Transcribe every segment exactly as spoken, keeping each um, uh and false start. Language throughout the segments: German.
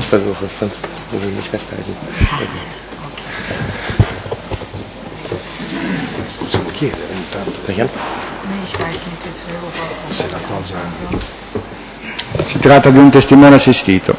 versuche, sonst muss ich mich festhalten. Possiamo chiedere intanto. Perché? Ich weiß nicht, Se la cosa... Si tratta di un testimone assistito,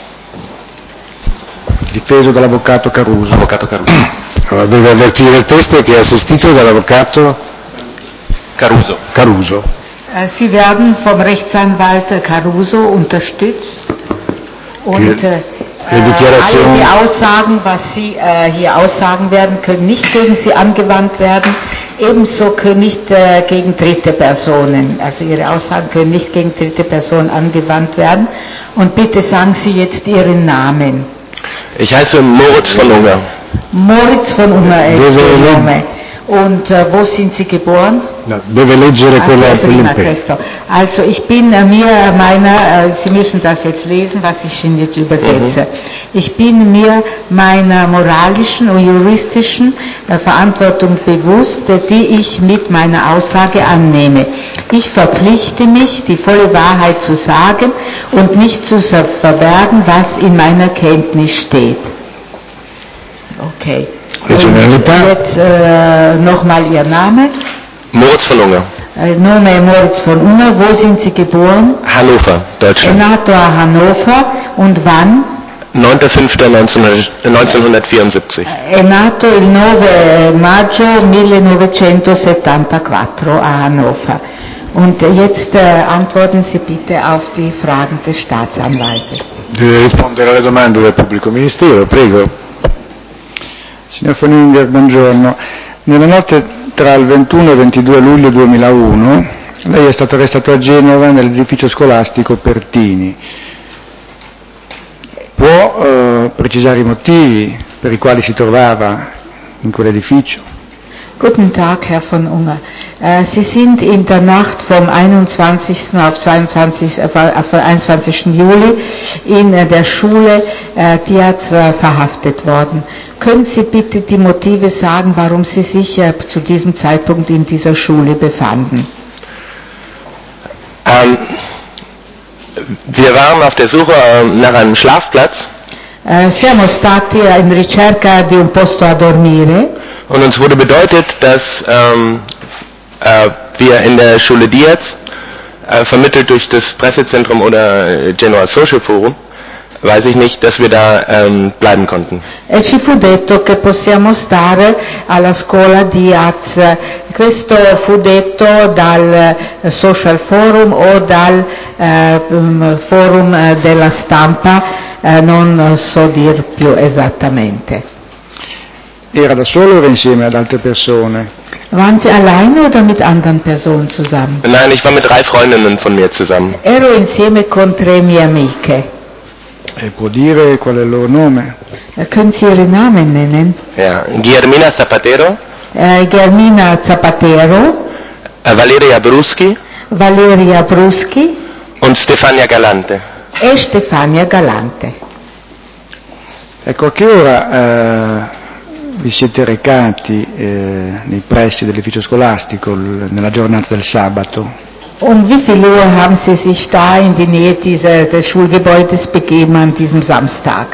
difeso dall'avvocato Caruso. Avvocato Caruso. Allora, deve avvertire il teste che è assistito dall'avvocato Caruso. Caruso. Sie werden vom Rechtsanwalt Caruso unterstützt und äh, alle die Aussagen, was Sie äh, hier aussagen werden, können nicht gegen Sie angewandt werden, ebenso können nicht äh, gegen dritte Personen, also Ihre Aussagen können nicht gegen dritte Personen angewandt werden. Und bitte sagen Sie jetzt Ihren Namen. Ich heiße Moritz von Unger. Moritz von Unger ist Ihr Name. Und äh, wo sind Sie geboren? No, deve leggere quella also, also ich bin äh, mir meiner, äh, Sie müssen das jetzt lesen, was ich Ihnen jetzt übersetze. Mhm. Ich bin mir meiner moralischen und juristischen äh, Verantwortung bewusst, äh, die ich mit meiner Aussage annehme. Ich verpflichte mich, die volle Wahrheit zu sagen und nicht zu verbergen, was in meiner Kenntnis steht. Okay. Jetzt äh, nochmal Ihr Name. Moritz von Unger. Äh, Nome Moritz von Unger. Wo sind Sie geboren? Hannover, Deutschland. È nato a Hannover und wann? neunter fünfter neunzehnhundertvierundsiebzig. È nato il nove maggio millenovecentosettantaquattro a Hannover. Und jetzt äh, antworten Sie bitte auf die Fragen des Staatsanwaltes. Deve rispondere alle domande del pubblico ministero, prego. Signor von Unger, buongiorno. Nella notte tra il ventuno e il ventidue luglio duemilauno lei è stato arrestato a Genova nell'edificio scolastico Pertini. Può eh, precisare i motivi per i quali si trovava in quell'edificio? Guten Tag, Herr von Unger. Äh, Sie sind in der Nacht vom einundzwanzigsten auf zweiundzwanzigsten auf einundzwanzigsten Juli in äh, der Schule äh, Diaz äh, verhaftet worden. Können Sie bitte die Motive sagen, warum Sie sich äh, zu diesem Zeitpunkt in dieser Schule befanden? Ähm, wir waren auf der Suche äh, nach einem Schlafplatz. Äh, siamo stati in ricerca di un posto a dormire. Und uns wurde bedeutet, dass ähm, äh, wir in der Schule Diaz, äh, vermittelt durch das Pressezentrum oder äh, Genoa Social Forum, weiß ich nicht, dass wir da ähm, bleiben konnten. E ci fu detto che possiamo stare alla scuola Diaz. Questo fu detto dal Social Forum o dal eh, forum della stampa, eh, non so dir più esattamente. Era da solo o era insieme ad altre persone? Waren Sie alleine oder mit anderen Personen zusammen? Nein, ich war mit drei Freundinnen von mir zusammen. Ero insieme con tre mie amiche. E può dire qual è il loro nome? Können Sie Ihre Namen nennen? Ja, Guillermina Zapatero, äh, Guillermina Zapatero, äh, Valeria Bruschi, Valeria Bruschi und Stefania Galante. e Stefania Galante. Ecco, a che ora eh, vi siete recati eh, nei pressi dell'edificio scolastico l- nella giornata del sabato? Um wie viel Uhr haben Sie sich da in die Nähe dieser, des Schulgebäudes begeben an diesem Samstag?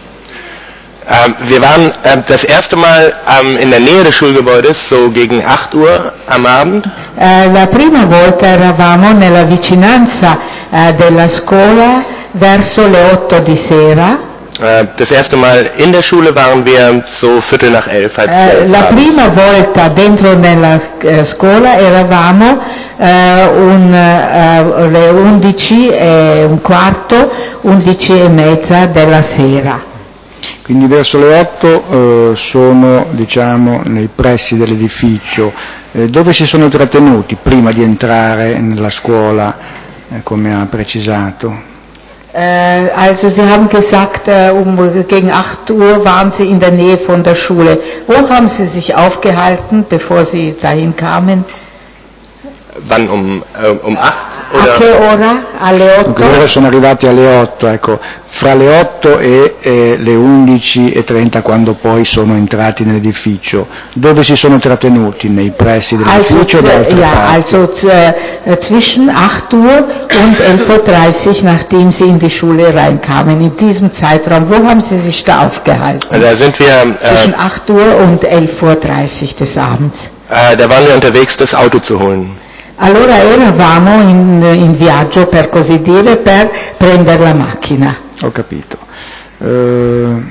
Ähm, wir waren äh, das erste Mal ähm, in der Nähe des Schulgebäudes, so gegen acht Uhr am Abend. Eh, la prima volta eravamo nella vicinanza eh, della scuola verso le otto di sera. Äh, das erste Mal in der Schule waren wir so Viertel nach elf, halb zwölf. Eh, la prima volta dentro nella eh, scuola eravamo eh, un, eh, le undici e un quarto, undici e mezza della sera. Quindi verso le otto eh, sono, diciamo, nei pressi dell'edificio. Eh, dove si sono trattenuti prima di entrare nella scuola, eh, come ha precisato? Äh, also Sie haben gesagt, äh, um gegen acht Uhr waren Sie in der Nähe von der Schule. Wo haben Sie sich aufgehalten, bevor Sie dahin kamen? wann, um, äh, um acht? A che ora? Alle otto? Loro sono arrivati alle otto, ecco, fra le otto e, e le undici e trenta quando poi sono entrati nell'edificio. Dove si sono trattenuti? Nei pressi dell'edificio o da altre ja, parti? also äh, zwischen acht Uhr und elf Uhr dreißig, nachdem sie in die Schule reinkamen. In diesem Zeitraum, wo haben Sie sich da aufgehalten? Da sind wir, äh, Zwischen acht Uhr und elf Uhr dreißig des Abends. äh, da waren wir unterwegs, das Auto zu holen. Allora eravamo in, in viaggio, per così dire, per prendere la macchina. Ho capito. Eh,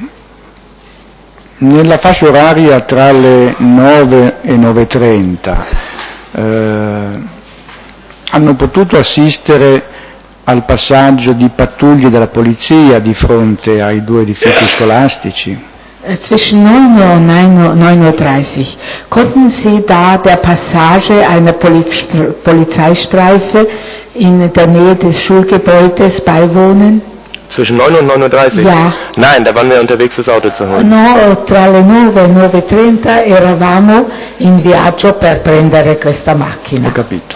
nella fascia oraria tra le nove e nove e trenta eh, hanno potuto assistere al passaggio di pattuglie della polizia di fronte ai due edifici scolastici? Zwischen neun Uhr und neun Uhr dreißig konnten Sie da der Passage einer Poliz Polizeistreife in der Nähe des Schulgebäudes beiwohnen? Zwischen neun und neun Uhr dreißig? Ja. Nein, da waren wir unterwegs, das Auto zu holen. No, tra le nove e nove e trenta eravamo in viaggio per prendere questa macchina. Ho capito.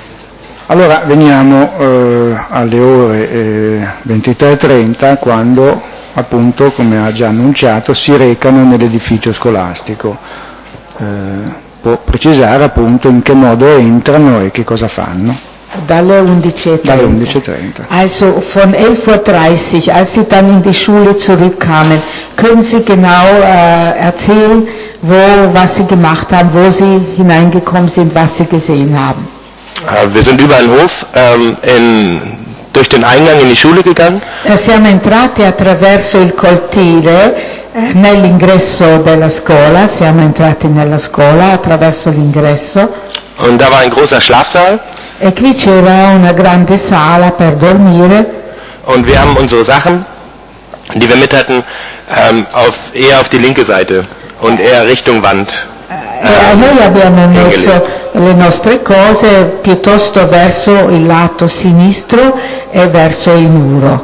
Allora veniamo eh, alle ore eh, ventitré e trenta quando appunto, come ha già annunciato, si recano nell'edificio scolastico. Eh, può precisare appunto in che modo entrano e che cosa fanno? Dalle undici e trenta. Dalle undici e trenta. Also von elf Uhr dreißig, als Sie dann in die Schule zurückkamen, können Sie genau äh, erzählen, wo, was Sie gemacht haben, wo Sie hineingekommen sind, was Sie gesehen haben? Äh, wir sind über einen Hof ähm, in, durch den Eingang in die Schule gegangen. Siamo entrati attraverso il cortile eh, nell'ingresso della scuola, siamo entrati nella scuola attraverso l'ingresso. Und da war ein großer Schlafsaal. E qui c'era una grande sala per dormire. Und wir haben unsere Sachen, die wir mit hatten, ähm, auf, eher auf die linke Seite und eher Richtung Wand. E noi abbiamo messo le nostre cose piuttosto verso il lato sinistro e verso il muro,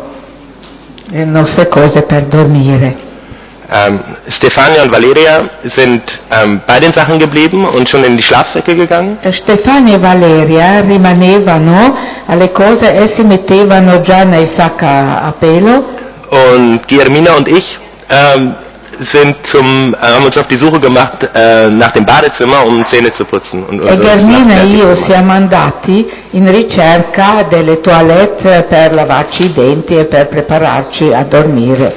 le nostre cose per dormire. Ähm, Stefania und Valeria sind ähm, bei den Sachen geblieben und schon in die Schlafsäcke gegangen. Stefania e Valeria rimanevano alle cose e si mettevano già nei sacchi a pelo. Und Guillermina und ich ähm, sind zum, äh, haben uns auf die Suche gemacht äh, nach dem Badezimmer, um Zähne zu putzen. Und e Guillermina e io siamo andati in ricerca delle toilette per lavarci i denti e per prepararci a dormire.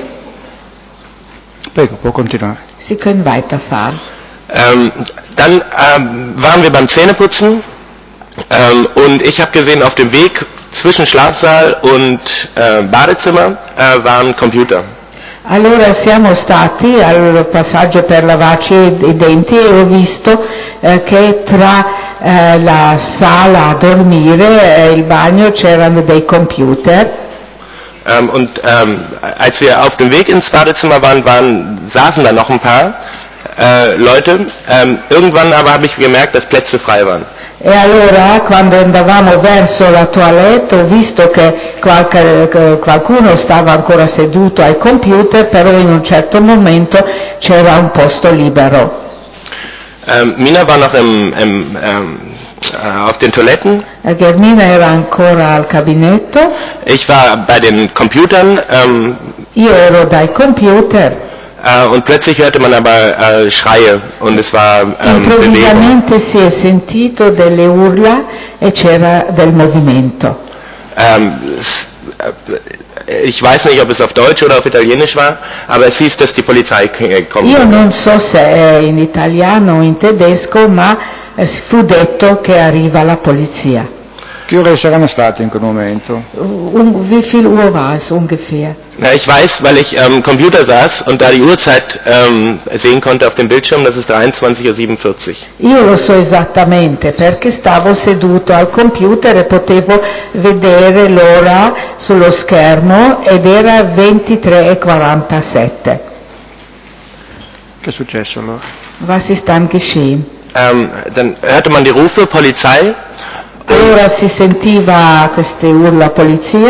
Prego, può continuare. Sie können weiterfahren. Ähm, dann ähm, waren wir beim Zähneputzen ähm, und ich habe gesehen, auf dem Weg zwischen Schlafsaal und äh, Badezimmer äh, waren Computer. Allora siamo stati al passaggio per lavarci i denti e ho visto eh, che tra eh, la sala a dormire e il bagno c'erano dei computer. Ähm, und ähm, als wir auf dem Weg ins Badezimmer waren, waren saßen da noch ein paar äh, Leute. Ähm, irgendwann aber habe ich gemerkt, dass Plätze frei waren. E allora quando andavamo verso la toilette ho visto che qualche, qualcuno stava ancora seduto ai computer, però in un certo momento c'era un posto libero. Ähm, Mina war noch im, im, ähm, äh, auf den Toiletten. Guillermina era ancora al gabinetto. Ich war bei den Computern. Ähm, Io ero dai computer. Äh, und plötzlich hörte man aber äh, Schreie und es war ähm, Improvvisamente Bewegung. si è sentito delle urla e c'era del movimento. Ähm, es, äh, ich weiß nicht, ob es auf Deutsch oder auf Italienisch war, aber es hieß, dass die Polizei kommen Io würde. non so se è in italiano o in tedesco, ma fu detto che arriva la polizia. Che ore saranno state in quel momento? Um, wie viel Uhr war es ungefähr? Na, ich weiß, weil ich am ähm, Computer saß und da die Uhrzeit ähm, sehen konnte auf dem Bildschirm, das ist dreiundzwanzig Uhr siebenundvierzig. Io lo so esattamente perché stavo seduto al computer e potevo vedere l'ora sullo schermo ed era ventitré e quarantasette. Che è successo allora? Was ist dann geschehen? Ähm, dann hörte man die Rufe, Polizei. Allora si sentiva queste urla polizia.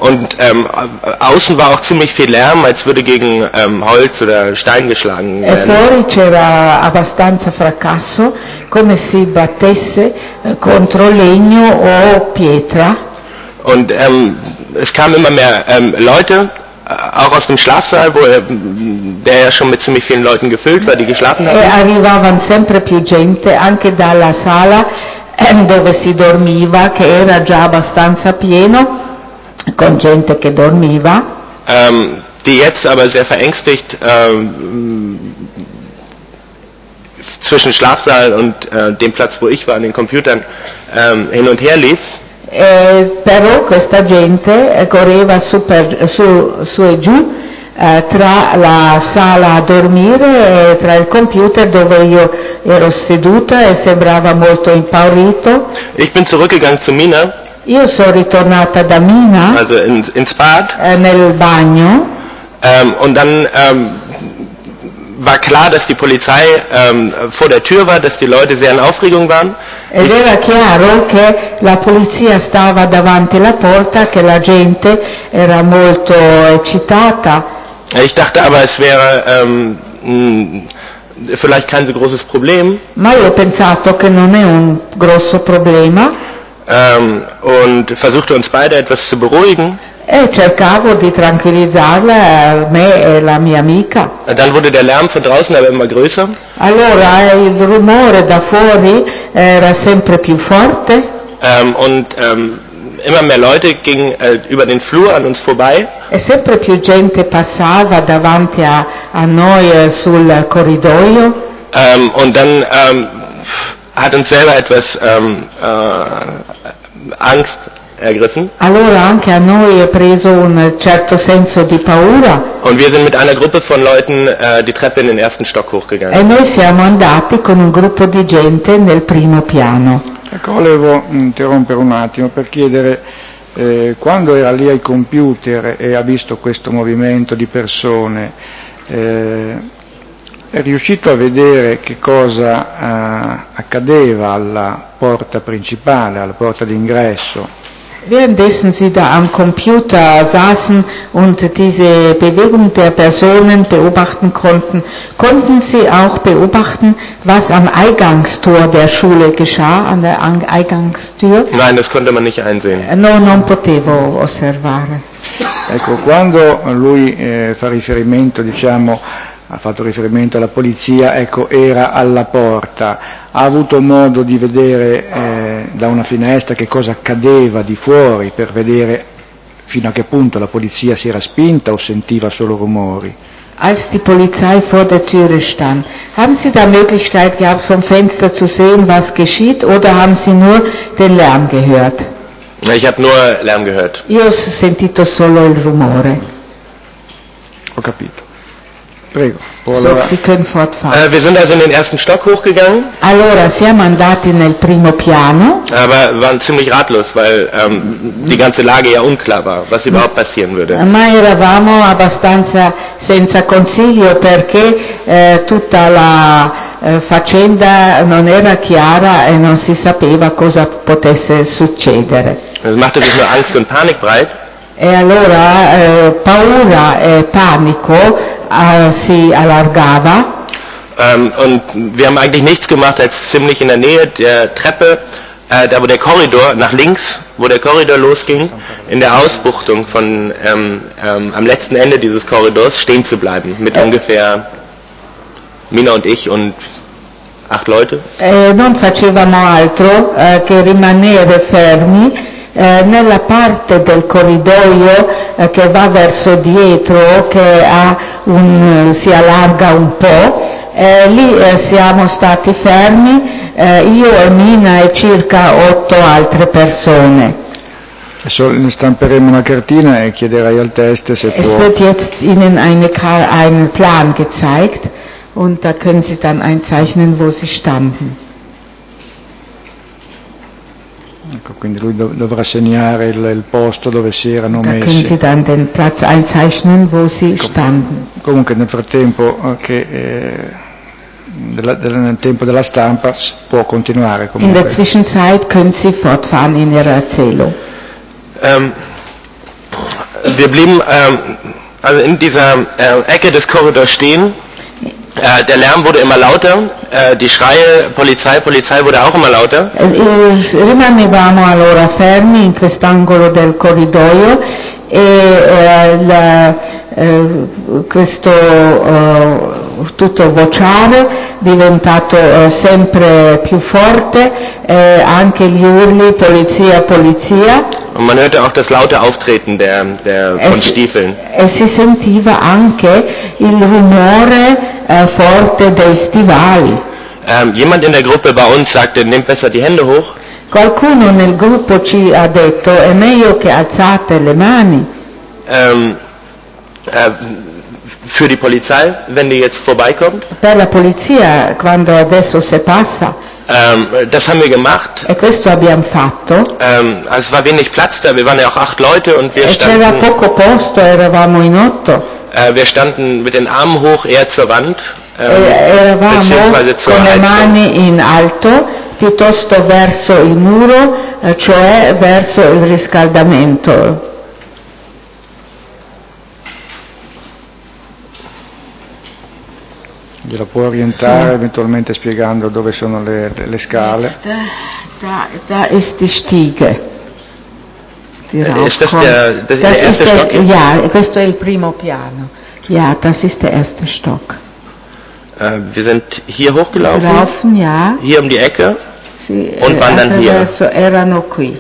und ähm, außen war auch ziemlich viel Lärm, als würde gegen ähm, Holz oder Stein geschlagen E werden. fuori c'era abbastanza fracasso, come se battesse eh, contro legno o pietra. Und ähm, es kamen immer mehr ähm, Leute, äh, auch aus dem Schlafsaal, wo er, der ja schon mit ziemlich vielen Leuten gefüllt war, die geschlafen E hatten. arrivavan sempre più gente anche dalla sala eh, dove si dormiva, che era già abbastanza pieno, con gente che dormiva. Ähm, die jetzt aber sehr verängstigt ähm, zwischen Schlafsaal und äh, dem Platz, wo ich war, an den Computern, ähm, hin und her lief. Eh, però questa gente eh, correva su, per, su, su e giù eh, tra la sala a dormire e tra il computer dove io ero seduta e sembrava molto impaurito. Ich bin zurückgegangen zu Mina, Io sono ritornata da Mina also ins, ins Bad, eh, nel bagno ähm, und dann ähm, war klar, dass die Polizei ähm, vor der Tür war, dass die Leute sehr in Aufregung waren. ed era chiaro che la polizia stava davanti alla porta, che la gente era molto eccitata. Ich dachte aber, es wäre ähm, mh, vielleicht kein so großes Problem. Ma io ho pensato che non è un grosso problema Ähm, und versuchte uns beide etwas zu beruhigen. e cercavo di tranquillizzarla, eh, me e la mia amica. Dann wurde der Lärm von draußen aber immer größer. Allora eh, il rumore da fuori era sempre più forte Ähm, und ähm, immer mehr Leute gingen äh, über den Flur an uns vorbei. e sempre più gente passava davanti a, a noi eh, sul corridoio. Ähm, und dann ähm, hat uns selber etwas ähm, äh, Angst ergriffen. Allora anche a noi è preso un certo senso di paura Und wir sind mit einer Gruppe von Leuten äh, die Treppe in den ersten Stock hochgegangen. e noi siamo andati con un gruppo di gente nel primo piano. Ecco, volevo interrompere un attimo per chiedere, eh, quando era lì ai computer e ha visto questo movimento di persone, eh, è riuscito a vedere che cosa eh, accadeva alla porta principale, alla porta d'ingresso? Währenddessen Sie da am Computer saßen und diese Bewegung der Personen beobachten konnten, konnten Sie auch beobachten, was am Eingangstor der Schule geschah, an der Eingangstür? Nein, das konnte man nicht einsehen. No, non potevo osservare. Ecco, quando lui eh, fa riferimento, diciamo, ha fatto riferimento alla polizia, ecco, era alla porta, ha avuto modo di vedere eh, da una finestra che cosa accadeva di fuori per vedere fino a che punto la polizia si era spinta o sentiva solo rumori? Als die Polizei vor der Türe stand, haben Sie da Möglichkeit gehabt, vom Fenster zu sehen, was geschieht, oder haben Sie nur den Lärm gehört? Ich habe nur Lärm gehört. Io ho sentito solo il rumore. Ho capito. Prego. Può So, allora- Sie können fortfahren. Äh, wir sind also in den ersten Stock hochgegangen, Allora, siamo andati nel primo piano, aber waren ziemlich ratlos, weil ähm, die ganze Lage ja unklar war, was überhaupt passieren würde. ma eravamo abbastanza senza consiglio perché eh, tutta la eh, faccenda non era chiara e non si sapeva cosa potesse succedere. Es machte sich nur Angst und Panik breit. E allora eh, paura e panico eh, si allargava. Ähm, und wir haben eigentlich nichts gemacht, als ziemlich in der Nähe der Treppe, äh, da wo der Korridor, nach links, wo der Korridor losging, in der Ausbuchtung von ähm, ähm, am letzten Ende dieses Korridors stehen zu bleiben, mit ungefähr Mina und ich und acht Leute. E non facevamo altro eh, che rimanere fermi eh, nella parte del corridoio eh, che va verso dietro, che ha un, si allarga un po'. Eh, lì eh, siamo stati fermi, eh, io e Mina e circa otto altre persone. Adesso ne stamperemo una cartina e chiederei al test se Es può. wird jetzt Ihnen eine, Ka- einen Plan gezeigt und da können Sie dann einzeichnen, wo Sie standen. Ecco, quindi lui dov- dovrà segnare il, il posto dove si erano Da können messi. Sie dann den Platz einzeichnen, wo Sie standen. Comunque nel frattempo eh, che eh, della- della- nel tempo della stampa s- può continuare In der comunque. Zwischenzeit können Sie fortfahren in Ihrer Erzählung. Ähm, wir blieben ähm, also in dieser äh, Ecke des Korridors stehen. Äh, der Lärm wurde immer lauter, äh, die Schreie Polizei, Polizei wurde auch immer lauter. Rimanevamo allora fermi in quest'angolo del corridoio e eh, la, eh, questo eh, tutto vociare diventato eh, sempre più forte, eh, anche gli urli polizia, polizia. Und man hörte auch das laute Auftreten der, der von si, Stiefeln. E si sentiva anche il rumore eh, forte dei stivali. Ähm, jemand in der Gruppe bei uns sagte, nehmt besser die Hände hoch. Qualcuno nel gruppo ci ha detto, è meglio che alzate le mani. Ähm, äh, für die Polizei, wenn die jetzt vorbeikommt. Per la polizia, quando adesso se passa. Ähm, das haben wir gemacht. E questo abbiamo fatto. Ähm, also es war wenig Platz da, wir waren ja auch acht Leute und wir e standen... c'era poco posto, eravamo in otto. Äh, wir standen mit den Armen hoch eher zur Wand, ähm, e eravamo beziehungsweise zur con le Heizung. mani in alto, piuttosto verso il muro, eh, cioè verso il riscaldamento. Glielo può orientare sì. Eventualmente spiegando dove sono le, le scale? Da, da ist die Stiege. Ist das der, das das der erste der, Stock? Ja, questo è il primo piano. Ja, das ist der erste Stock. Äh, wir sind hier hochgelaufen, Laufen, ja. hier um die Ecke sì, und waren dann hier. Erano qui.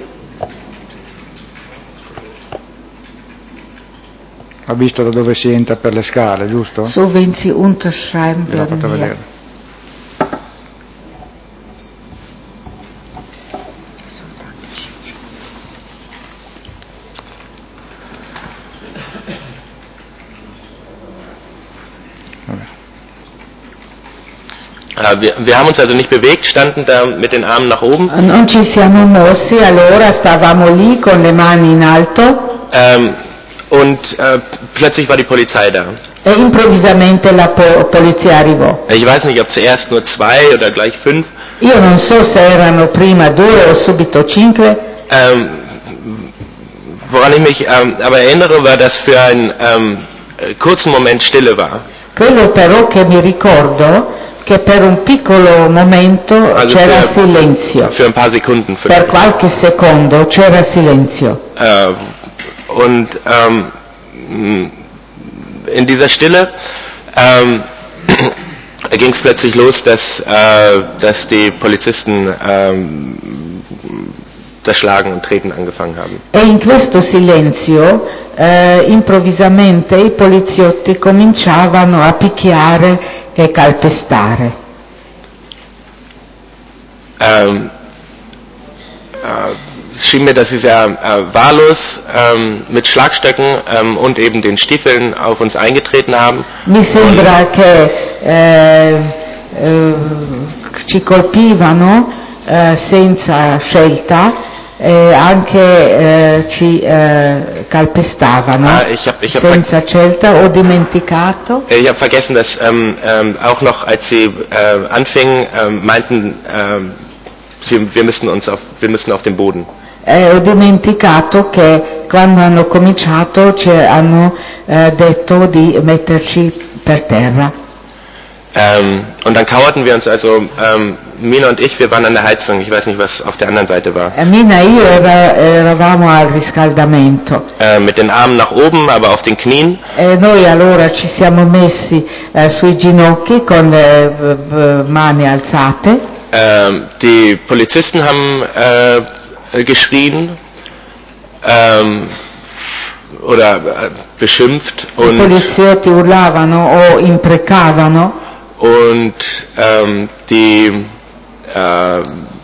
Ha visto da dove si entra per le scale, giusto? So, wenn Sie unterschreiben L'ho fatto würden. vedere. Äh, wir, wir haben uns also nicht bewegt, standen da mit den Armen nach oben. Non ci siamo mossi, allora stavamo lì con le mani in alto. Ähm, und äh, plötzlich war die Polizei da. E improvvisamente la po- polizia arrivò. Ich weiß nicht, ob zuerst nur zwei oder gleich fünf. Io non so se erano prima due o subito cinque. Ähm, woran ich mich ähm, aber erinnere, war, dass für einen ähm, kurzen Moment Stille war. Quello però che mi ricordo che per un piccolo momento also c'era für, silenzio. Für ein paar Sekunden vielleicht. Per qualche secondo c'era silenzio. Äh, und ähm, in dieser Stille ähm, ging es plötzlich los, dass, äh, dass die Polizisten ähm, das Schlagen und Treten angefangen haben. E in questo silenzio eh, improvvisamente i poliziotti cominciavano a picchiare e calpestare. Ähm, äh, es schien mir, dass sie sehr äh, wahllos ähm, mit Schlagstöcken ähm, und eben den Stiefeln auf uns eingetreten haben. Mi sembra che eh, eh, ci colpivano eh, senza scelta e anche eh, ci eh, calpestavano ah, ich hab, ich hab senza scelta. Ho dimenticato. Ich habe vergessen, dass ähm, ähm, auch noch, als sie äh, anfingen, ähm, meinten, ähm, sie, wir müssten uns auf, wir müssten auf den Boden. Eh, ho dimenticato che quando hanno cominciato ci hanno eh, detto di metterci per terra. Ähm, und dann kauerten wir uns also, ähm, Mina und ich, wir waren an der Heizung, ich weiß nicht, was auf der anderen Seite war. Eh, Mina e io era, eravamo al riscaldamento. Äh, mit den Armen nach oben, aber auf den Knien. E noi allora ci siamo messi eh, sui ginocchi con le b- b- mani alzate. Ähm, die Polizisten haben äh, geschrien ähm, oder äh, beschimpft I und, poliziotti urlavano o imprecavano und ähm, die äh,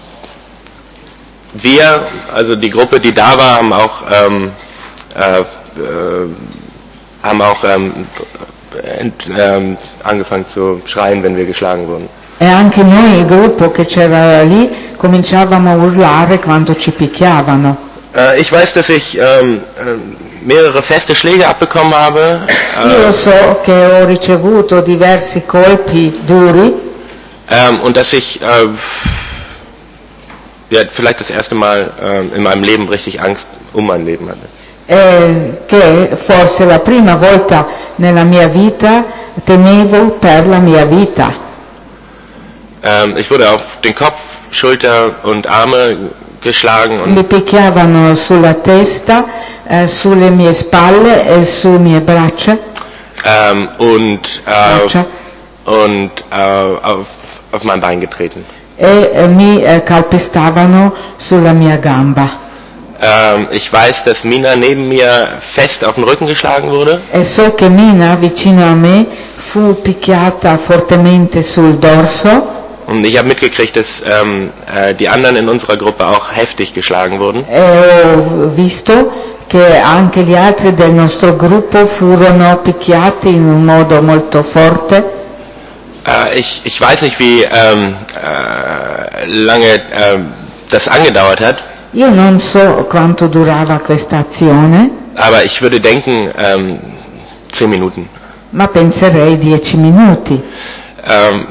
wir, also die Gruppe, die da war, haben auch ähm, äh, äh, haben auch ähm, ent, ähm, angefangen zu schreien, wenn wir geschlagen wurden. e anche noi, il gruppo che c'era lì, cominciavamo a urlare quando ci picchiavano. Äh, ich weiß, dass ich ähm, mehrere feste Schläge abbekommen habe. Io so che ho ricevuto diversi colpi duri. Ähm, und dass ich äh, ja, vielleicht das erste Mal äh, in meinem Leben richtig Angst um mein Leben hatte. eh, che forse la prima volta nella mia vita temevo per la mia vita. Ähm, ich wurde auf den Kopf, Schulter und Arme geschlagen Mi und, picchiavano sulla testa, eh, sulle mie spalle e sulle mie braccia, ähm, und, braccia äh, und äh, auf, auf mein Bein getreten. e eh, mi eh, calpestavano sulla mia gamba. Ähm, ich weiß, dass Mina neben mir fest auf den Rücken geschlagen wurde. E so che Mina vicino a me fu picchiata fortemente sul dorso. Und ich habe mitgekriegt, dass ähm, äh, die anderen in unserer Gruppe auch heftig geschlagen wurden. E ho visto che anche gli altri del nostro gruppo furono picchiati in un modo molto forte. Äh, ich, ich weiß nicht, wie ähm, äh, lange äh, das angedauert hat, Io non so quanto durava questa azione, aber ich würde denken, ähm, zehn Minuten. ma penserei dieci minuti. Ähm,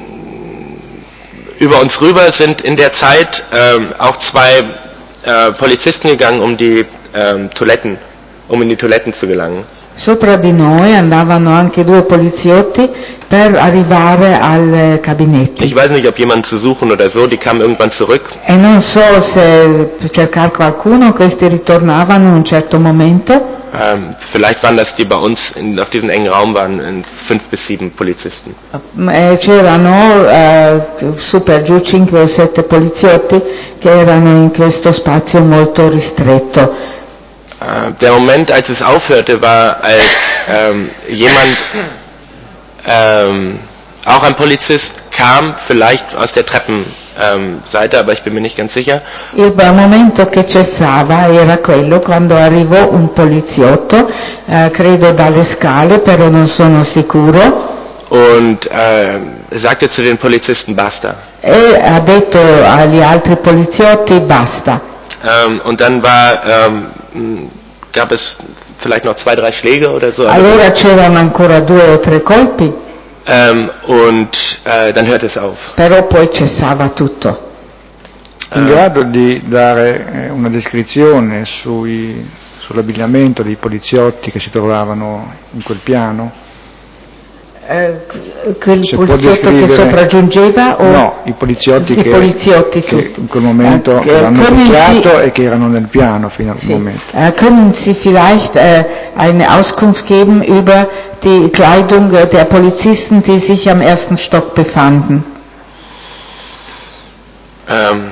über uns rüber sind in der Zeit ähm, auch zwei äh, Polizisten gegangen, um die ähm, Toiletten, um in die Toiletten zu gelangen. Sopra di noi andavano anche due poliziotti per arrivare al gabinetto. Ich weiß nicht, ob jemanden zu suchen oder so, die kamen irgendwann zurück. E non so se per cercare qualcuno, questi ritornavano in un certo momento. Ähm, vielleicht waren das die bei uns in, auf diesem engen Raum waren, in fünf bis sieben Polizisten. E c'erano eh, su per giù cinque o sette poliziotti che erano in questo spazio molto ristretto. Äh, der Moment, als es aufhörte, war, als ähm, jemand, ähm, auch ein Polizist kam, vielleicht aus der Treppenseite, aber ich bin mir nicht ganz sicher. Il momento che cessava era quello quando arrivò un poliziotto, eh, credo dalle scale, però non sono sicuro, Und äh, sagte zu den Polizisten, basta. e ha detto agli altri poliziotti basta. Ähm, und dann war, ähm, gab es vielleicht noch zwei, drei Schläge oder so. Allora c'erano ancora due o tre colpi, Ähm, und äh, dann hört es auf. però poi cessava tutto. In grado di dare eh, una descrizione sui, sull'abbigliamento dei poliziotti che si trovavano in quel piano? Eh, quel Se può poliziotto che descrivere- sopraggiungeva o No, i poliziotti i che, poliziotti che tutti. in quel momento Eh, che- l'hanno können picchiato Sie- e che erano nel piano fino al Sie, momento. äh, können Sie vielleicht äh, eine Auskunft geben über die Kleidung äh, der Polizisten, die sich am ersten Stock befanden? Ähm,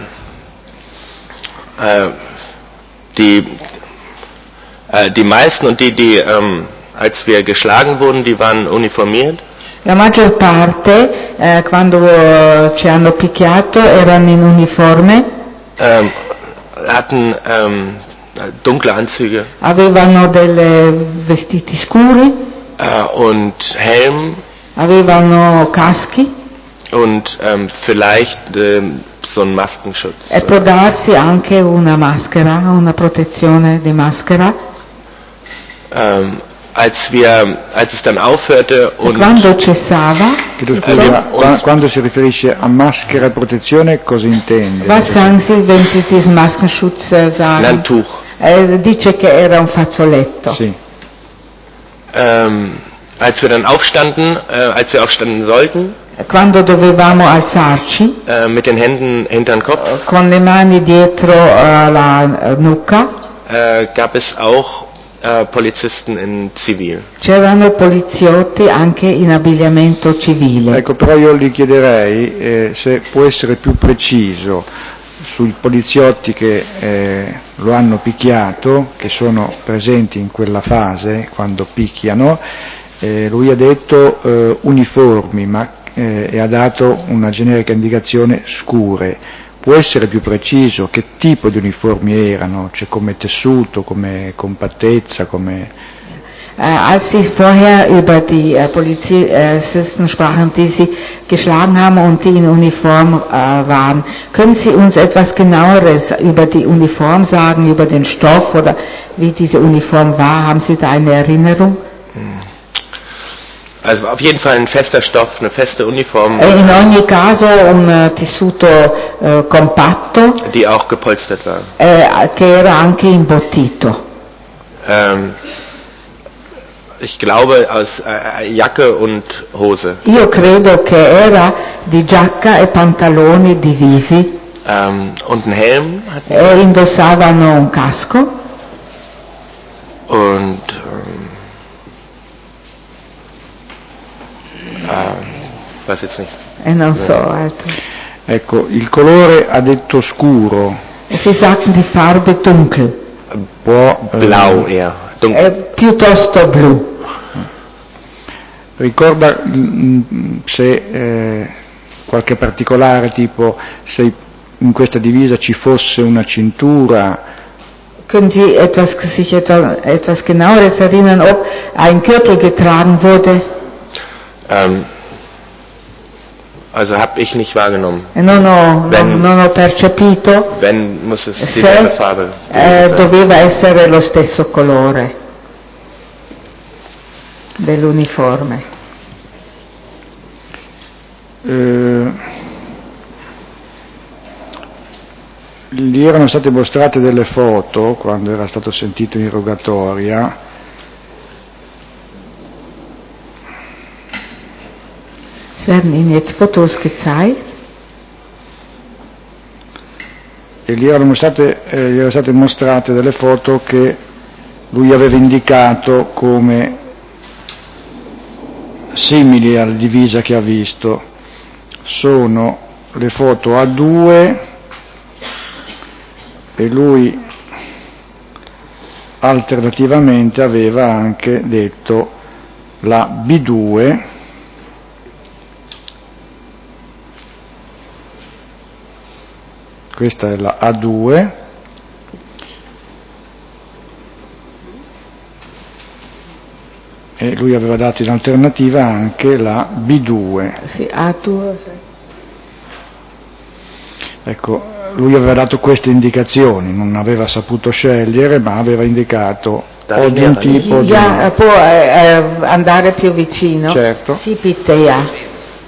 äh, die, äh, die meisten und die, die ähm, als wir geschlagen wurden, die waren uniformiert. La maggior parte, eh, quando eh, ci hanno picchiato, erano in uniforme, Ähm, hatten ähm, dunkle Anzüge avevano dei vestiti scuri, äh, und Helm avevano caschi und ähm, vielleicht ähm, so einen Maskenschutz. e può darsi anche una maschera, una protezione di maschera. Ähm, als wir, als es dann aufhörte E und quando cessava, Chiedo Eh, scusa, no, qua- uns- quando si riferisce a maschera e protezione cosa intende? was sagen Sie, wenn Sie diesen Maskenschutz äh, ein sagen? Tuch. Eh, dice che era un fazzoletto. Sì. Ähm, als wir dann aufstanden, äh, als wir aufstanden sollten, Quando dovevamo alzarci, äh, mit den Händen hinter den Kopf, con le mani dietro eh, la nuca, äh, gab es auch äh, Polizisten in Zivil. c'erano poliziotti anche in abbigliamento civile. Ecco, però io gli chiederei eh, se può essere più preciso sui poliziotti che eh, lo hanno picchiato, che sono presenti in quella fase quando picchiano. Eh, lui ha detto eh, uniformi, ma eh, e ha dato una generica indicazione scure. Può essere più preciso che tipo di uniformi erano, cioè come tessuto, come compattezza, come... Äh, als Sie vorher über die äh, Polizisten sprachen, die Sie geschlagen haben und die in Uniform äh, waren, können Sie uns etwas genaueres über die Uniform sagen, über den Stoff oder wie diese Uniform war? Haben Sie da eine Erinnerung? Also auf jeden Fall ein fester Stoff, eine feste Uniform, E in ogni caso un eh, tessuto eh, compatto die auch gepolstert war. eh, che era anche imbottito. Ähm, ich glaube aus äh, Jacke und Hose. Io credo che era di giacca e pantaloni divisi. Ähm, und einen Helm hatten E indossavano un casco. Und ähm, äh, weiß jetzt nicht. E non so altro. Ecco, il colore ha detto scuro. E si sagten di Farbe dunkel. Può, eh, Blau eher. Dunkel. È piuttosto blu. Ricorda mh, se eh, qualche particolare, tipo se in questa divisa ci fosse una cintura. Können Sie etwas, sich etwas, etwas genaueres erinnern, ob ein Gürtel getragen wurde? Ähm, also habe ich nicht wahrgenommen. Non ho, Wenn- non, non ho percepito Wenn, muss es se dieselbe Farbe eh, sein. doveva essere lo stesso colore dell'uniforme. Eh, gli erano state mostrate delle foto quando era stato sentito in rogatoria. Es werden Ihnen jetzt Fotos gezeigt. E gli erano state, eh, gli erano state mostrate delle foto che lui aveva indicato come simili alla divisa che ha visto. Sono le foto A due e lui alternativamente aveva anche detto la B due. Questa è la A due e lui aveva dato in alternativa anche la B due. Sì, A due. Ecco, lui aveva dato queste indicazioni, non aveva saputo scegliere, ma aveva indicato o di un tipo o di un Ja, altro. può eh, andare più vicino? Certo. Sì, bitte, ja.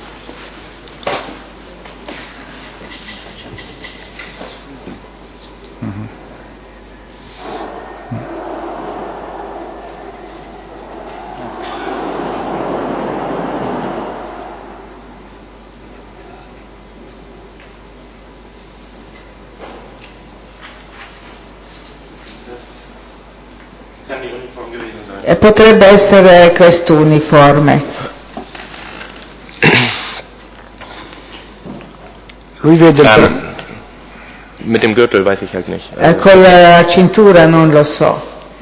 E potrebbe essere quest'uniforme. Lui vede il Ähm, mit dem Gürtel weiß ich halt nicht. Eh, Also, con la cintura non lo so.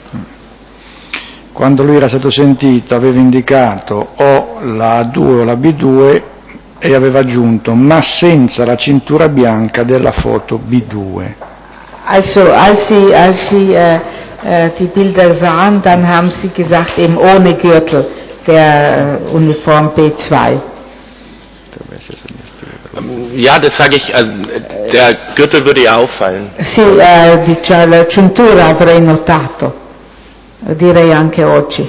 quando lui era stato sentito aveva indicato o la A due o la B due e aveva aggiunto ma senza la cintura bianca della foto B due. Also als Sie, als Sie äh, äh, die Bilder sahen, dann haben Sie gesagt, eben ohne Gürtel der äh, Uniform B zwei. ja, das sage ich, äh, der Gürtel würde ja auffallen. Sì, eh, dice, la cintura avrei notato, direi anche oggi.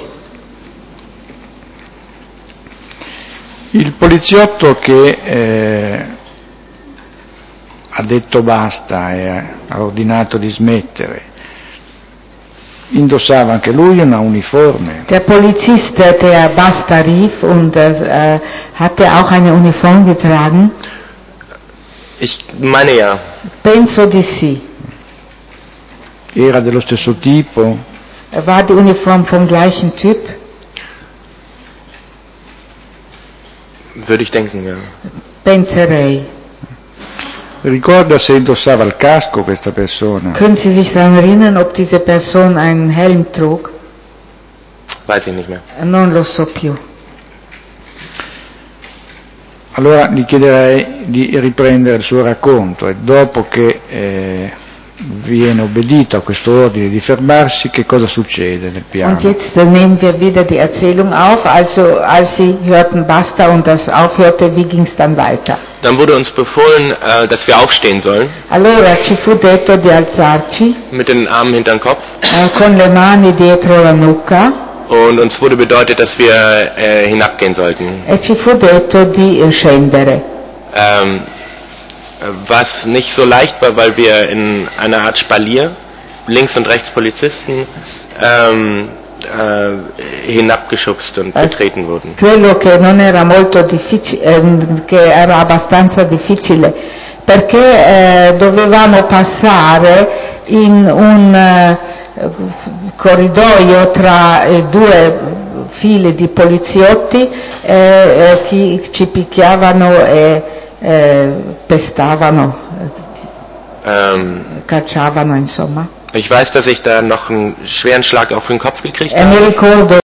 Il poliziotto che eh, ha detto basta e ha ordinato di smettere, indossava anche lui una uniforme. Der Polizist, der Basta rief und äh, hatte auch eine Uniform getragen? Ich meine ja. Penso di sì. Era dello stesso tipo? War die Uniform vom gleichen Typ? Würde ich denken, ja. Penserei. Ricorda se indossava il casco questa persona? Können Sie sich daran erinnern, ob diese Person einen Helm trug? Weiß ich nicht mehr. Non lo so più. Allora gli chiederei di riprendere il suo racconto e dopo che eh, viene obbedito a questo ordine di fermarsi, che cosa succede nel piano? Und jetzt äh, nehmen wir wieder die Erzählung auf. Also als Sie hörten Basta und das aufhörte, wie ging es dann weiter? Dann wurde uns befohlen, äh, dass wir aufstehen sollen, Allora ci fu detto di alzarci mit den Armen hinterm Kopf. eh, con le mani dietro la nuca Und uns wurde bedeutet, dass wir äh, hinabgehen sollten. e ci fu detto di eh, scendere. Ähm, was nicht so leicht war, weil wir in einer Art Spalier links und rechts Polizisten ähm, äh, hinabgeschubst und getreten wurden. Quello che non era molto difficile, ehm, che era abbastanza difficile, perché eh, dovevamo passare in un eh, corridoio tra eh, due file di poliziotti, eh, eh, chi ci picchiavano e eh, pestavano, Ähm, cacciavano insomma. ich weiß, dass ich da noch einen schweren Schlag auf den Kopf gekriegt E mi habe. ricordo